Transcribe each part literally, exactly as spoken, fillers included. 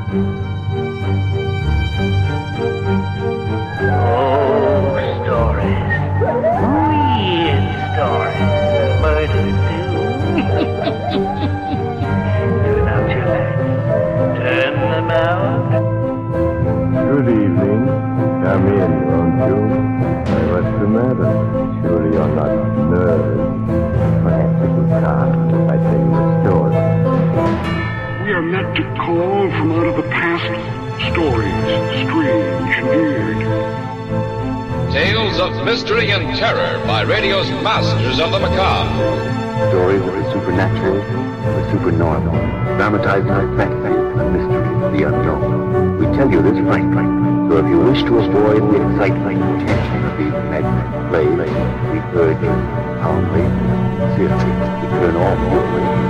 Mystery and terror by radio's masters of the macabre. Stories of the supernatural, the supernormal, dramatized like fantasy, the mystery, the unknown. We tell you this frankly, so if you wish to avoid the excitement and tension of these magnetic plays, we urge you, calmly, sincerely, to turn off your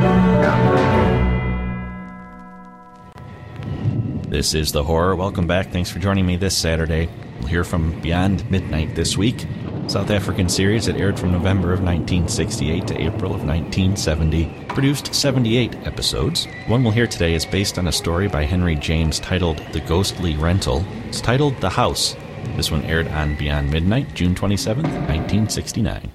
radio now. This is The Horror. Welcome back. Thanks for joining me this Saturday. We'll hear from Beyond Midnight this week, South African series that aired from November of nineteen sixty-eight to April of nineteen seventy, produced seventy-eight episodes. One we'll hear today is based on a story by Henry James titled The Ghostly Rental. It's titled The House. This one aired on Beyond Midnight, June twenty-seventh, nineteen sixty-nine.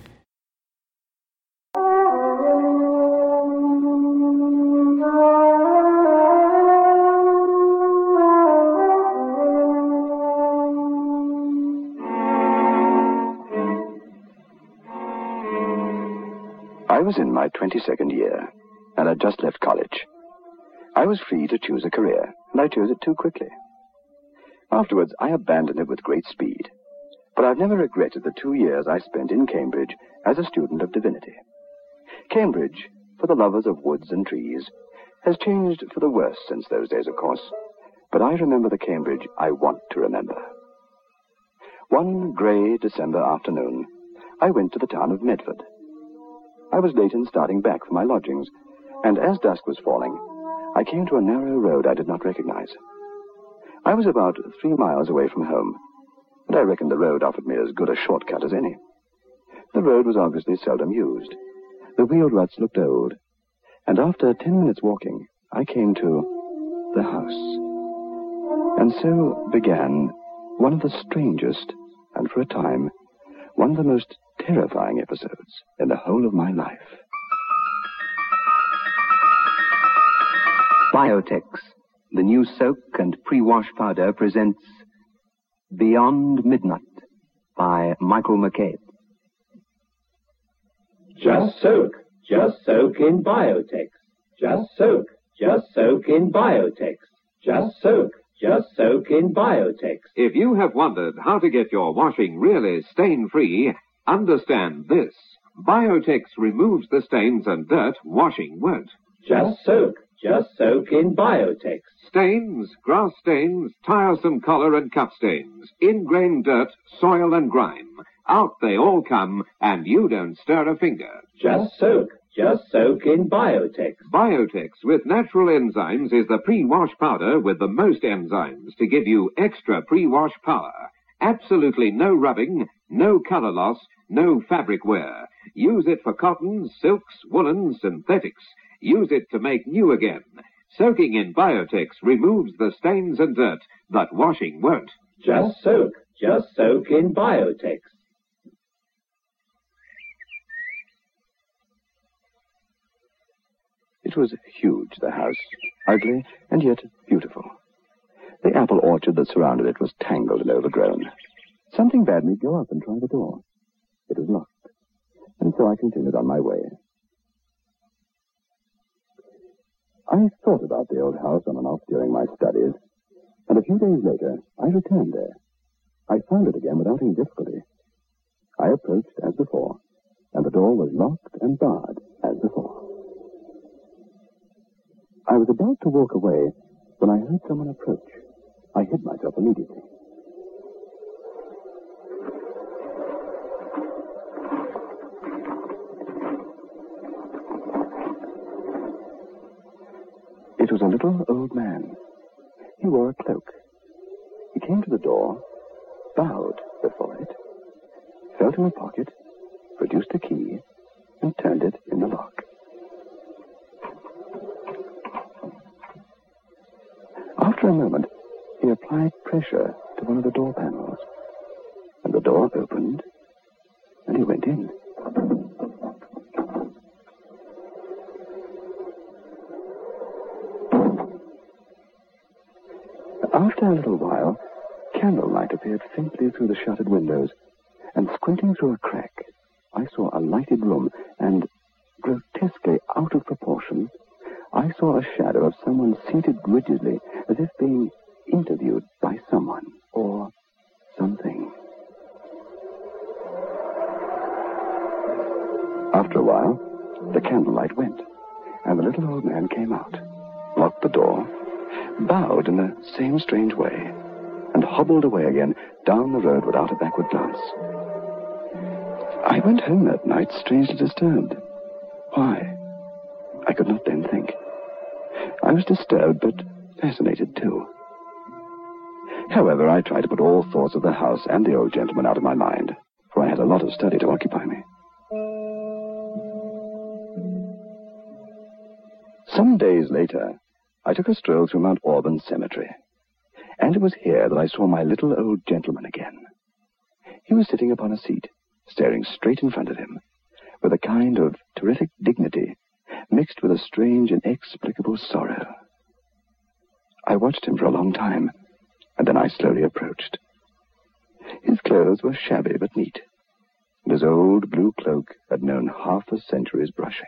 I was in my twenty-second year, and I'd just left college. I was free to choose a career, and I chose it too quickly. Afterwards, I abandoned it with great speed, but I've never regretted the two years I spent in Cambridge as a student of divinity. Cambridge, for the lovers of woods and trees, has changed for the worse since those days, of course, but I remember the Cambridge I want to remember. One grey December afternoon, I went to the town of Medford. I was late in starting back for my lodgings, and as dusk was falling, I came to a narrow road I did not recognize. I was about three miles away from home, and I reckoned the road offered me as good a shortcut as any. The road was obviously seldom used. The wheel ruts looked old, and after ten minutes walking, I came to the house. And so began one of the strangest, and for a time, one of the most terrifying episodes in the whole of my life. Biotex, the new soak and pre-wash powder, presents Beyond Midnight by Michael McCabe. Just soak, just soak in Biotex. Just soak, just soak in Biotex. Just soak, just soak in Biotex. If you have wondered how to get your washing really stain-free, understand this. Biotex removes the stains and dirt washing won't. Just soak, just soak in Biotex. Stains, grass stains, tiresome collar and cup stains, ingrained dirt, soil and grime. Out they all come, and you don't stir a finger. Just soak, just soak in Biotex. Biotex with natural enzymes is the pre-wash powder with the most enzymes to give you extra pre-wash power. Absolutely no rubbing, no color loss, no fabric wear. Use it for cottons, silks, woolens, synthetics. Use it to make new again. Soaking in Biotex removes the stains and dirt, but washing won't. Just soak, just soak in Biotex. It was huge, the house, ugly and yet beautiful. The apple orchard that surrounded it was tangled and overgrown. Something bade me go up and try the door. It was locked, and so I continued on my way. I thought about the old house on and off during my studies, and a few days later, I returned there. I found it again without any difficulty. I approached as before, and the door was locked and barred as before. I was about to walk away when I heard someone approach. I hid myself immediately. It was a little old man. He wore a cloak. He came to the door, bowed before it, felt in a pocket, produced a key, and turned it in the lock. After After a moment, he applied pressure to one of the door panels, and the door opened, and he went in. After a little while, candlelight appeared faintly through the shuttered windows, and squinting through a crack, I saw a lighted room, and, grotesquely out of proportion, I saw a shadow of someone seated rigidly, as if being interviewed by someone, or something. After a while, the candlelight went, and the little old man came out, locked the door, bowed in the same strange way, and hobbled away again down the road without a backward glance. I went home that night strangely disturbed. Why? I could not then think. I was disturbed, but fascinated too. However, I tried to put all thoughts of the house and the old gentleman out of my mind, for I had a lot of study to occupy me. Some days later, I took a stroll through Mount Auburn Cemetery, and it was here that I saw my little old gentleman again. He was sitting upon a seat, staring straight in front of him, with a kind of terrific dignity, mixed with a strange, inexplicable sorrow. I watched him for a long time, and then I slowly approached. His clothes were shabby but neat, and his old blue cloak had known half a century's brushing.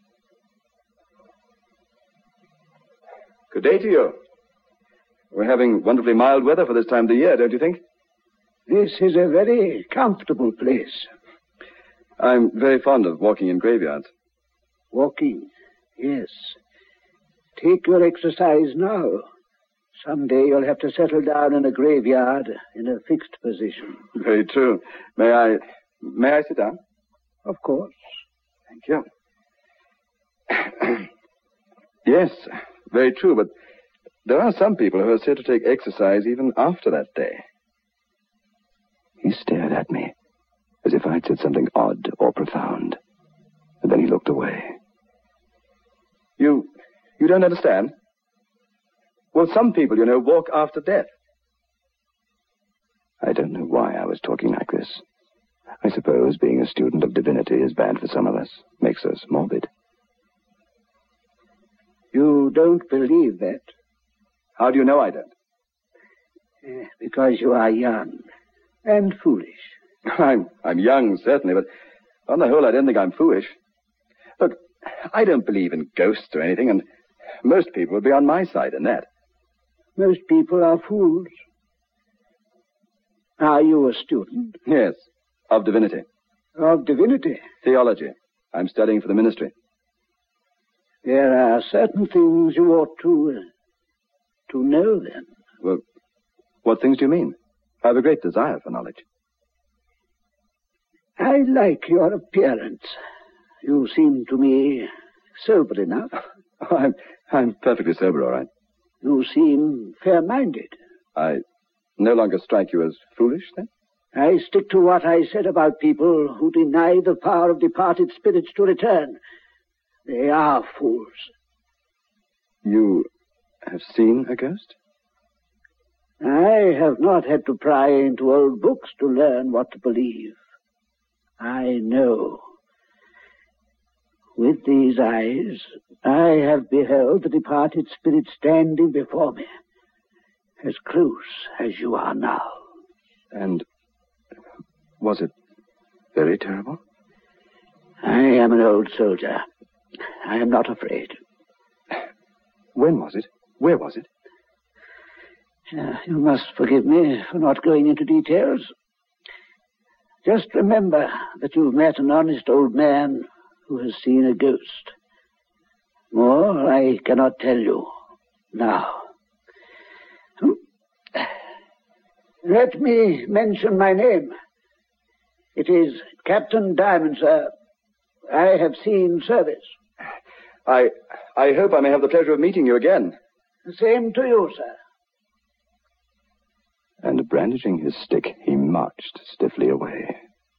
Good day to you. We're having wonderfully mild weather for this time of the year, don't you think? This is a very comfortable place. I'm very fond of walking in graveyards. Walking? Yes. Take your exercise now. Someday you'll have to settle down in a graveyard in a fixed position. Very true. May I... may I sit down? Of course. Thank you. Yes, very true, but there are some people who are said to take exercise even after that day. He stared at me, as if I'd said something odd or profound. And then he looked away. You... you don't understand? Well, some people, you know, walk after death. I don't know why I was talking like this. I suppose being a student of divinity is bad for some of us, makes us morbid. You don't believe that? How do you know I don't? Uh, because you are young and foolish. I'm, I'm young, certainly, but on the whole, I don't think I'm foolish. Look, I don't believe in ghosts or anything, and most people would be on my side in that. Most people are fools. Are you a student? Yes, of divinity. Of divinity? Theology. I'm studying for the ministry. There are certain things you ought to, uh, to know, then. Well, what things do you mean? I have a great desire for knowledge. I like your appearance. You seem to me sober enough. Oh, I'm, I'm perfectly sober, all right. You seem fair-minded. I no longer strike you as foolish, then? I stick to what I said about people who deny the power of departed spirits to return. They are fools. You have seen a ghost? I have not had to pry into old books to learn what to believe. I know. With these eyes, I have beheld the departed spirit standing before me, as close as you are now. And was it very terrible? I am an old soldier. I am not afraid. When was it? Where was it? Uh, you must forgive me for not going into details. Just remember that you've met an honest old man who has seen a ghost. More I cannot tell you now. Let me mention my name. It is Captain Diamond, sir. I have seen service. I I hope I may have the pleasure of meeting you again. The same to you, sir. And brandishing his stick, he marched stiffly away.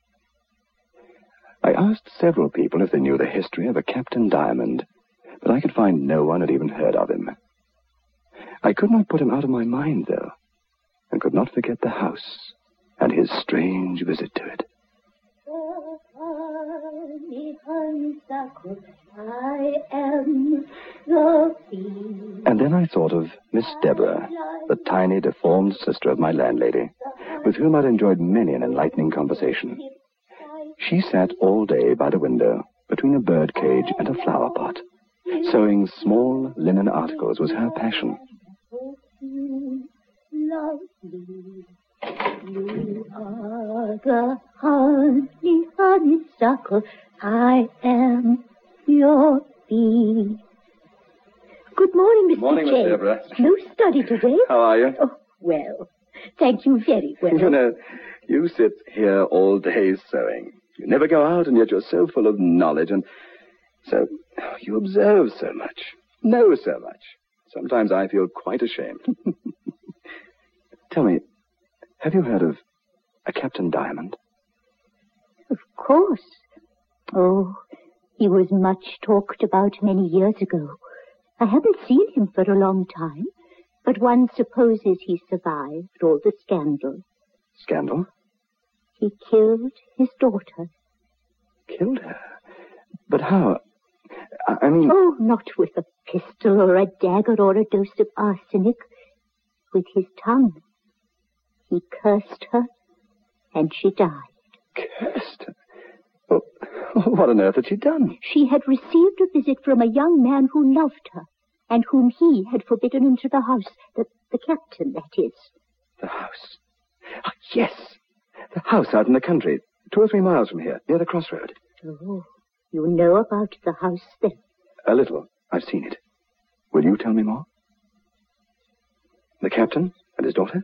I asked several people if they knew the history of a Captain Diamond, but I could find no one had even heard of him. I could not put him out of my mind, though, and could not forget the house and his strange visit to it. I am the bee. And then I thought of Miss Deborah, the tiny, deformed sister of my landlady, with whom I'd enjoyed many an enlightening conversation. She sat all day by the window, between a bird cage and a flower pot. Sewing small linen articles was her passion. You are the honey, honeysuckle. I am your bee. Good morning, Mister Good morning, J. Miss Deborah. No study today. How are you? Oh, well, thank you very well. You know, you sit here all day sewing. You never go out, and yet you're so full of knowledge, and so you observe so much, know so much. Sometimes I feel quite ashamed. Tell me, have you heard of a Captain Diamond? Of course. Oh, he was much talked about many years ago. I haven't seen him for a long time, but one supposes he survived all the scandal. Scandal? He killed his daughter. Killed her? But how? I, I mean... Oh, not with a pistol or a dagger or a dose of arsenic. With his tongue. He cursed her, and she died. Cursed her? Well, what on earth had she done? She had received a visit from a young man who loved her, and whom he had forbidden into the house. The, the captain, that is. The house? Oh, yes! The house out in the country, two or three miles from here, near the crossroad. Oh, you know about the house, then? A little. I've seen it. Will you tell me more? The captain and his daughter?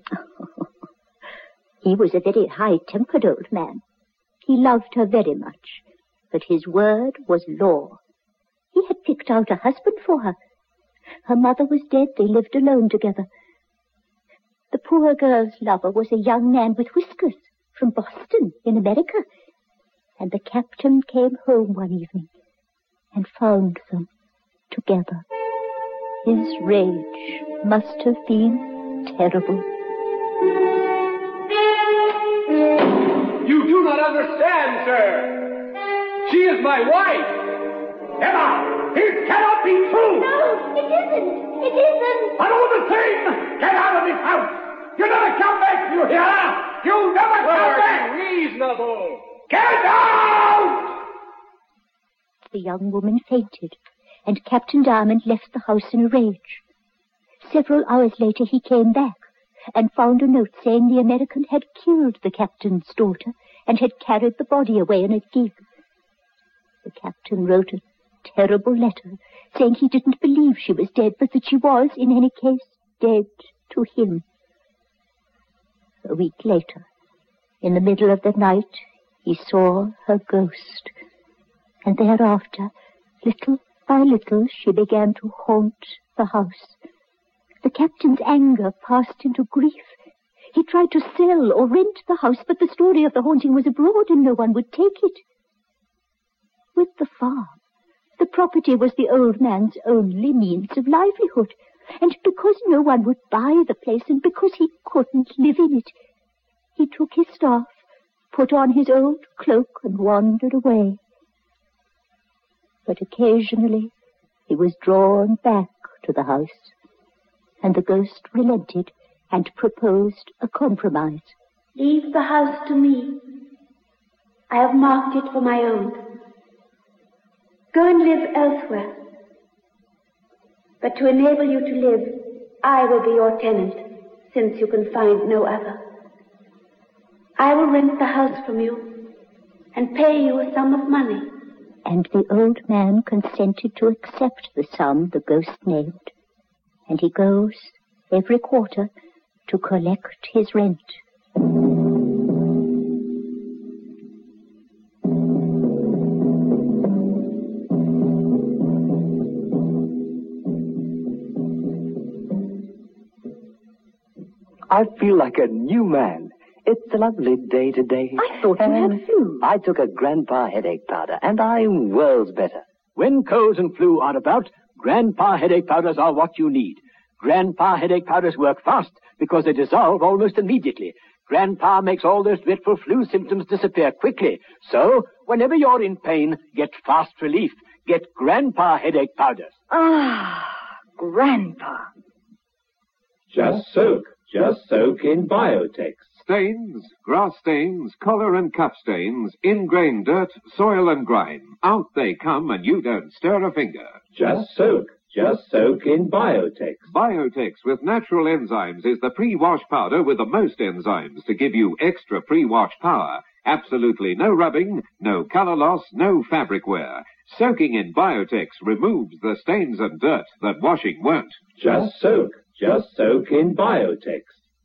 He was a very high-tempered old man. He loved her very much, but his word was law. He had picked out a husband for her. Her mother was dead. They lived alone together. The poor girl's lover was a young man with whiskers from Boston in America. And the captain came home one evening and found them together. His rage must have been terrible. You do not understand, sir. She is my wife. Emma, it cannot be true. No, it isn't. It isn't. But all the same, get out of this house. You never come back, you hear? You never come back. Reasonable. Get out! The young woman fainted, and Captain Diamond left the house in a rage. Several hours later he came back and found a note saying the American had killed the captain's daughter and had carried the body away in a gig. The captain wrote a terrible letter saying he didn't believe she was dead, but that she was, in any case, dead to him. A week later, in the middle of the night, he saw her ghost, and thereafter, little by little, she began to haunt the house. The captain's anger passed into grief. He tried to sell or rent the house, but the story of the haunting was abroad and no one would take it. With the farm, the property was the old man's only means of livelihood, and because no one would buy the place and because he couldn't live in it, he took his staff, put on his old cloak, and wandered away. But occasionally he was drawn back to the house, and the ghost relented and proposed a compromise. Leave the house to me. I have marked it for my own. Go and live elsewhere. But to enable you to live, I will be your tenant, since you can find no other. I will rent the house from you and pay you a sum of money. And the old man consented to accept the sum the ghost named, and he goes every quarter to collect his rent. I feel like a new man. It's a lovely day today. I thought you had flu. I took a Grandpa headache powder, and I'm worlds better. When colds and flu are about, Grandpa headache powders are what you need. Grandpa headache powders work fast because they dissolve almost immediately. Grandpa makes all those dreadful flu symptoms disappear quickly. So, whenever you're in pain, get fast relief. Get Grandpa headache powders. Ah, Grandpa. Just soak. Just soak in Biotex. Stains, grass stains, collar and cup stains, ingrained dirt, soil and grime. Out they come and you don't stir a finger. Just soak. Just soak in Biotex. Biotex with natural enzymes is the pre-wash powder with the most enzymes to give you extra pre-wash power. Absolutely no rubbing, no color loss, no fabric wear. Soaking in Biotex removes the stains and dirt that washing won't. Just soak. Just soak in Biotex.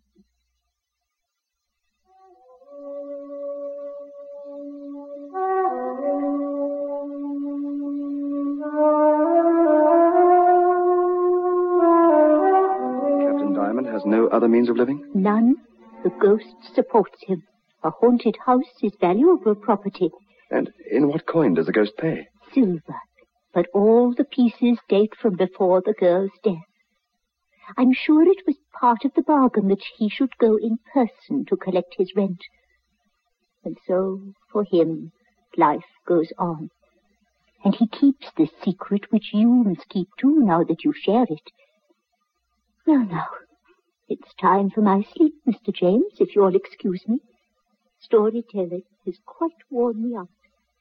Captain Diamond has no other means of living? None. The ghost supports him. A haunted house is valuable property. And in what coin does the ghost pay? Silver. But all the pieces date from before the girl's death. I'm sure it was part of the bargain that he should go in person to collect his rent. And so, for him, life goes on. And he keeps this secret which you must keep too now that you share it. Well, now, it's time for my sleep, Mister James, if you'll excuse me. Storytelling has quite worn me out.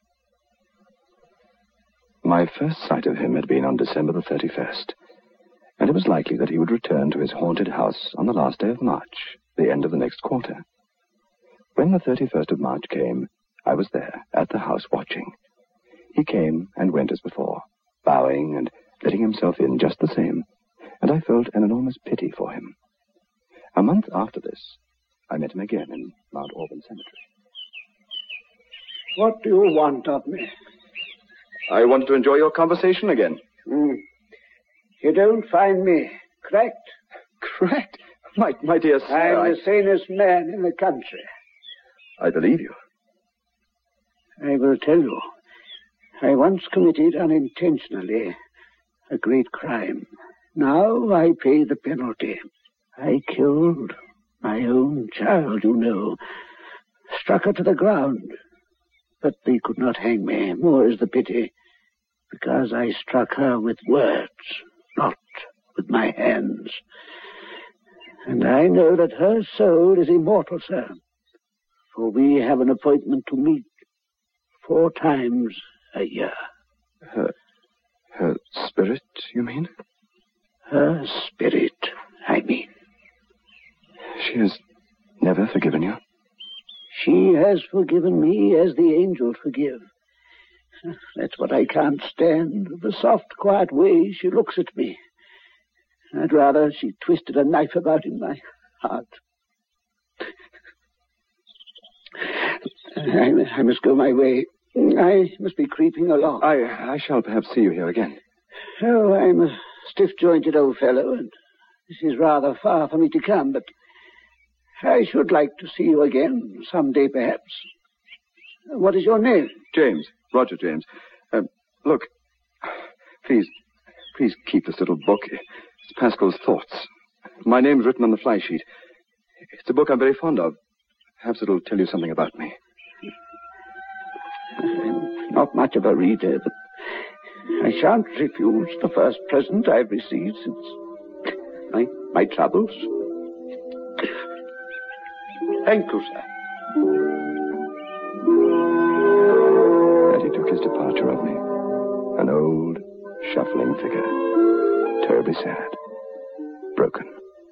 My first sight of him had been on December the thirty-first, and it was likely that he would return to his haunted house on the last day of March, the end of the next quarter. When the thirty-first of March came, I was there, at the house, watching. He came and went as before, bowing and letting himself in just the same, and I felt an enormous pity for him. A month after this, I met him again in Mount Auburn Cemetery. What do you want of me? I wanted to enjoy your conversation again. Mm. You don't find me cracked? Cracked? My, my dear sir, I'm I... the sanest man in the country. I believe you. I will tell you. I once committed unintentionally a great crime. Now I pay the penalty. I killed my own child, you know. Struck her to the ground. But they could not hang me, more is the pity, because I struck her with words, not with my hands. And I know that her soul is immortal, sir, for we have an appointment to meet four times a year. Her, her spirit, you mean? Her spirit, I mean. She has never forgiven you? She has forgiven me as the angels forgive. That's what I can't stand, the soft, quiet way she looks at me. I'd rather she twisted a knife about in my heart. I, I must go my way. I must be creeping along. I, I shall perhaps see you here again. Oh, I'm a stiff-jointed old fellow, and this is rather far for me to come, but I should like to see you again, someday perhaps. What is your name? James, Roger James. Uh, look, please, please keep this little book. It's Pascal's Thoughts. My name's written on the fly sheet. It's a book I'm very fond of. Perhaps it'll tell you something about me. I'm not much of a reader, but I shan't refuse the first present I've received since my, my troubles. Thank you, sir. And he took his departure of me. An old, shuffling figure. Terribly sad. Broken.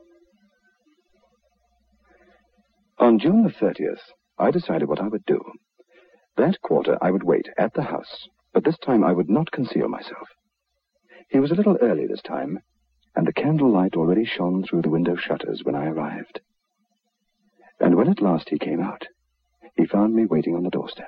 On June the thirtieth, I decided what I would do. That quarter I would wait at the house, but this time I would not conceal myself. He was a little early this time, and the candlelight already shone through the window shutters when I arrived. And when at last he came out, he found me waiting on the doorstep.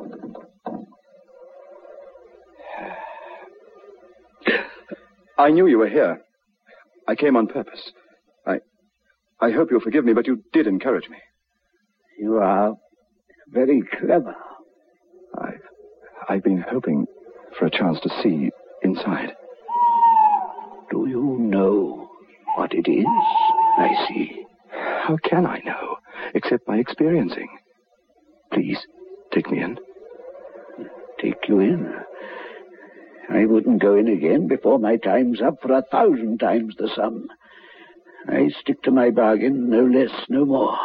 I knew you were here. I came on purpose. I I hope you'll forgive me, but you did encourage me. You are very clever. I've, I've been hoping for a chance to see inside. Do you know what it is, I see. How can I know, except by experiencing? Please, take me in. Take you in? I wouldn't go in again before my time's up for a thousand times the sum. I stick to my bargain, no less, no more.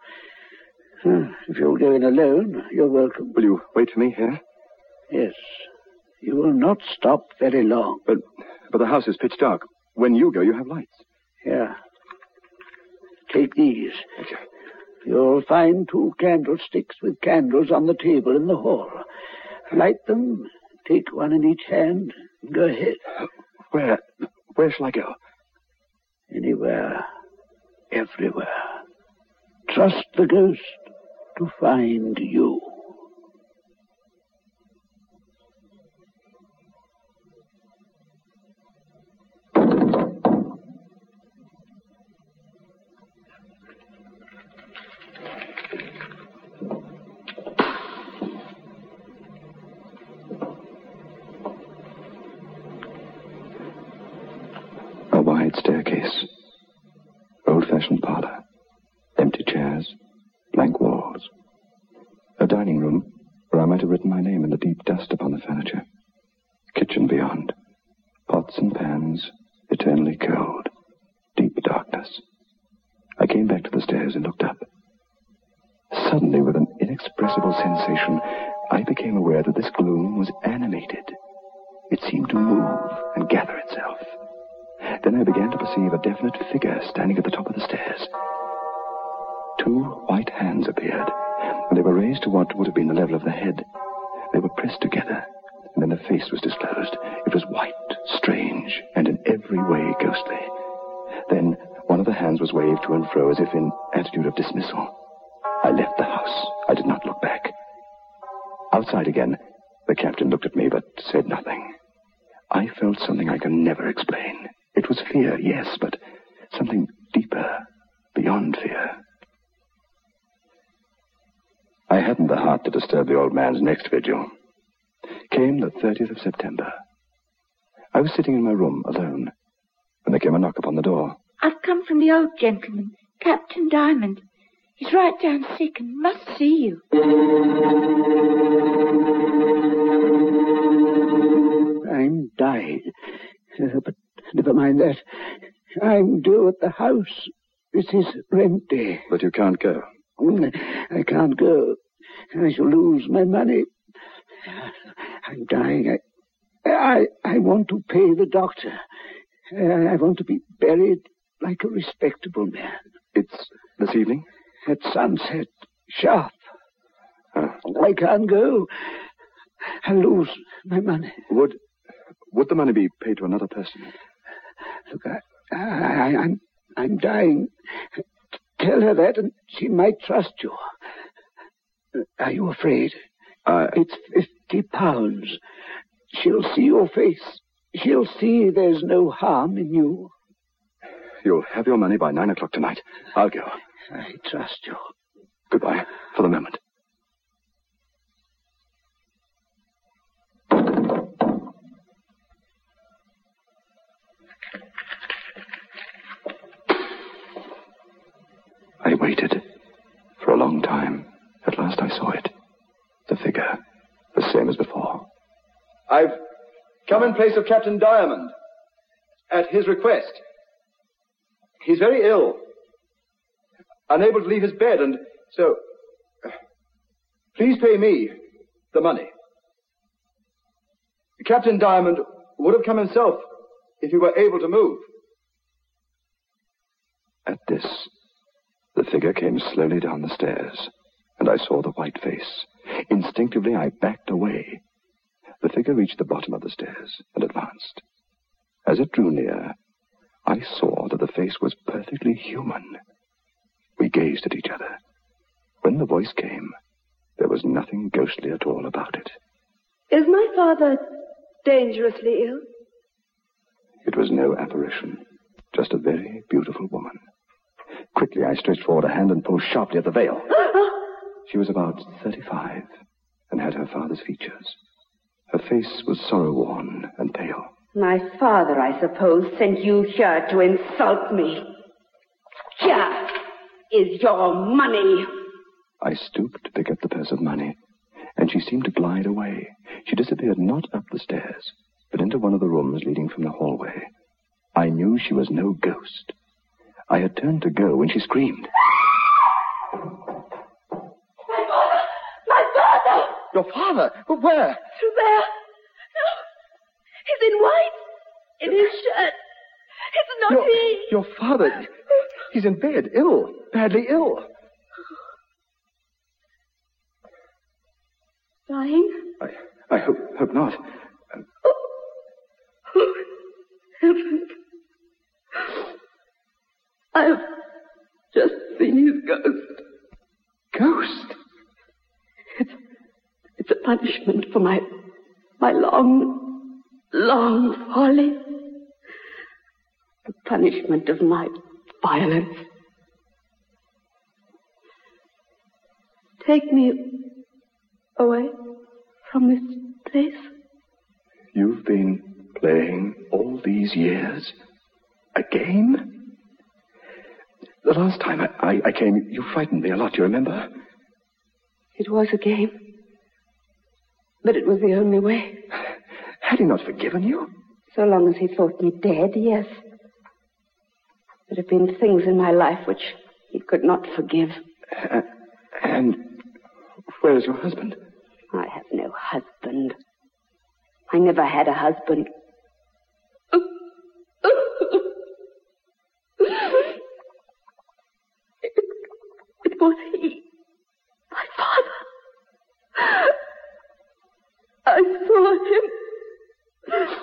If you'll go in alone, you're welcome. Will you wait for me here? Yes. You will not stop very long. But, but the house is pitch dark. When you go, you have lights. Here. Take these. Thank you. You'll find two candlesticks with candles on the table in the hall. Light them, take one in each hand, and go ahead. Where, where shall I go? Anywhere. Everywhere. Trust the ghost to find you. A wide staircase. Old-fashioned parlor. Empty chairs. Blank walls. A dining room where I might have written my name in the deep dust upon the furniture. Kitchen beyond. Pots and pans, eternally cold. Deep darkness. I came back to the stairs and looked up. Suddenly, with an inexpressible sensation, I became aware that this gloom was animated. It seemed to move and gather itself. Then I began to perceive a definite figure standing at the top of the stairs. Two white hands appeared, and they were raised to what would have been the level of the head. They were pressed together, and then the face was disclosed. It was white, strange, and in every way ghostly. Then one of the hands was waved to and fro as if in attitude of dismissal. I left the house. I did not look back. Outside again, the captain looked at me but said nothing. I felt something I can never explain. It was fear, yes, but something deeper, beyond fear. I hadn't the heart to disturb the old man's next vigil. Came the thirtieth of September. I was sitting in my room, alone, when there came a knock upon the door. I've come from the old gentleman, Captain Diamond. He's right down sick and must see you. I'm dying. Uh, but never mind that. I'm due at the house. This is rent day. But you can't go. I can't go. I shall lose my money. I'm dying. I, I, I want to pay the doctor. I, I want to be buried like a respectable man. It's this evening? At sunset. Sharp. Huh. I can't go. I'll lose my money. Would, would the money be paid to another person? Look, I, I, I'm, I'm dying. Tell her that, and she might trust you. Are you afraid? Uh, it's fifty pounds. She'll see your face. She'll see there's no harm in you. You'll have your money by nine o'clock tonight. I'll go. I trust you. Goodbye, for the moment. I waited for a long time. At last I saw it. The figure, the same as before. I've come in place of Captain Diamond, at his request. He's very ill, unable to leave his bed, and so please pay me the money. Captain Diamond would have come himself if he were able to move. At this, the figure came slowly down the stairs, and I saw the white face. Instinctively, I backed away. The figure reached the bottom of the stairs and advanced. As it drew near, I saw that the face was perfectly human. We gazed at each other. When the voice came, there was nothing ghostly at all about it. Is my father dangerously ill? It was no apparition, just a very beautiful woman. Quickly, I stretched forward a hand and pulled sharply at the veil. She was about thirty-five and had her father's features. Her face was sorrow-worn and pale. My father, I suppose, sent you here to insult me. Here is your money. I stooped to pick up the purse of money, and she seemed to glide away. She disappeared not up the stairs, but into one of the rooms leading from the hallway. I knew she was no ghost. I had turned to go when she screamed. My father! My father! Your father? Where? Through there. No. He's in white. In his shirt. It's not your, he. Your father. He's in bed, ill. Badly ill. Dying? I, I hope, hope not. Oh, heavens. I've just seen his ghost. Ghost? It's, it's a punishment for my, my long, long folly. The punishment of my violence. Take me away from this place. You've been playing all these years a game? The last time I, I, I came, you frightened me a lot, you remember? It was a game. But it was the only way. Had he not forgiven you? So long as he thought me dead, yes. There have been things in my life which he could not forgive. Uh, and where is your husband? I have no husband. I never had a husband. It, it was he, my father. I saw him.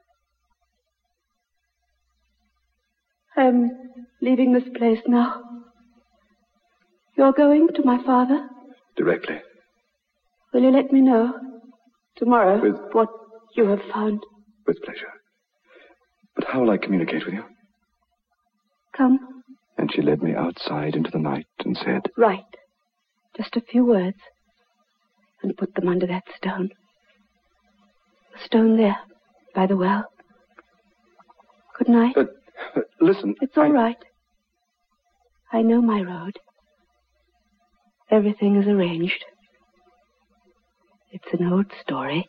I'm leaving this place now. You're going to my father? Directly. Will you let me know tomorrow With... what you have found? With pleasure. But how will I communicate with you? Come. And she led me outside into the night and said... Write. Just a few words. And put them under that stone. The stone there, by the well. Good night. But, but listen... It's all I... right. I know my road. Everything is arranged. It's an old story.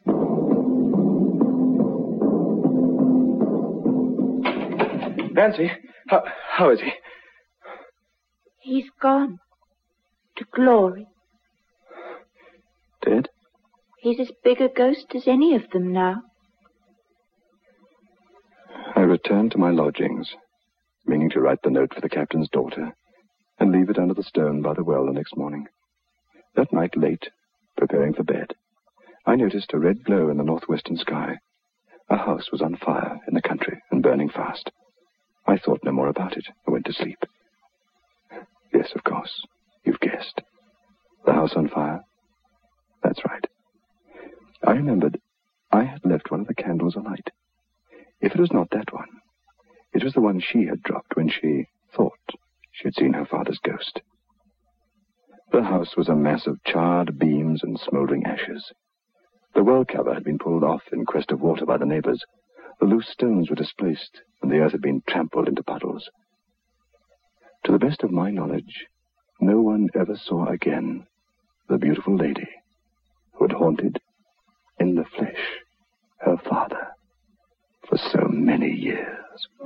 Nancy, how, how is he? He's gone. To glory. Dead? He's as big a ghost as any of them now. I returned to my lodgings, meaning to write the note for the captain's daughter and leave it under the stone by the well the next morning. That night, late, preparing for bed, I noticed a red glow in the northwestern sky. A house was on fire in the country and burning fast. I thought no more about it. I went to sleep. Yes, of course. You've guessed. The house on fire? That's right. I remembered I had left one of the candles alight. If it was not that one, it was the one she had dropped when she thought she had seen her father's ghost. The house was a mass of charred beams and smoldering ashes. The well cover had been pulled off in quest of water by the neighbors. The loose stones were displaced, and the earth had been trampled into puddles. To the best of my knowledge, no one ever saw again the beautiful lady who had haunted, in the flesh, her father for so many years.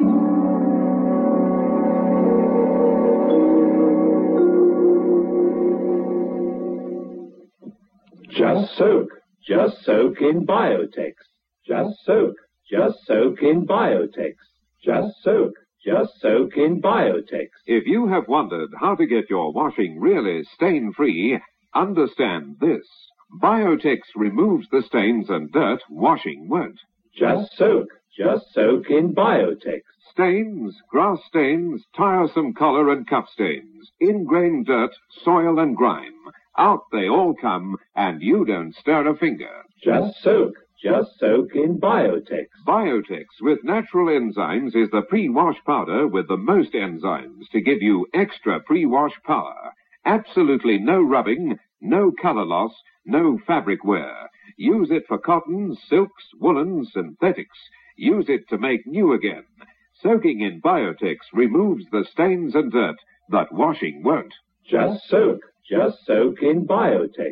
Just soak. Just soak in Biotex. Just soak. Just soak in Biotex. Just soak. Just soak in Biotex. If you have wondered how to get your washing really stain-free, understand this. Biotex removes the stains and dirt washing won't. Just soak. Just soak in Biotex. Stains, grass stains, tiresome collar and cuff stains, ingrained dirt, soil and grime. Out they all come, and you don't stir a finger. Just soak. Just soak in Biotex. Biotex with natural enzymes is the pre-wash powder with the most enzymes to give you extra pre-wash power. Absolutely no rubbing, no color loss, no fabric wear. Use it for cottons, silks, woolens, synthetics. Use it to make new again. Soaking in Biotex removes the stains and dirt, but washing won't. Just soak. Just soak in Biotex.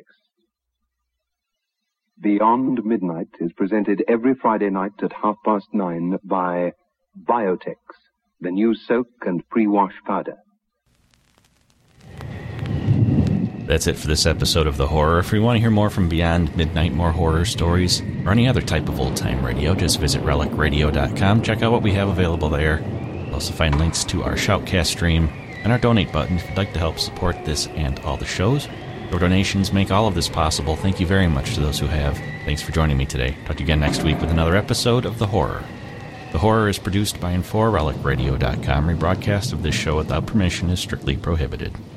Beyond Midnight is presented every Friday night at half past nine by Biotex, the new soak and pre-wash powder. That's it for this episode of The Horror. If you want to hear more from Beyond Midnight, more horror stories, or any other type of old-time radio, just visit relic radio dot com. Check out what we have available there. You'll also find links to our Shoutcast stream and our donate button if you'd like to help support this and all the shows. Your donations make all of this possible. Thank you very much to those who have. Thanks for joining me today. Talk to you again next week with another episode of The Horror. The Horror is produced by and for relic radio dot com. Rebroadcast of this show without permission is strictly prohibited.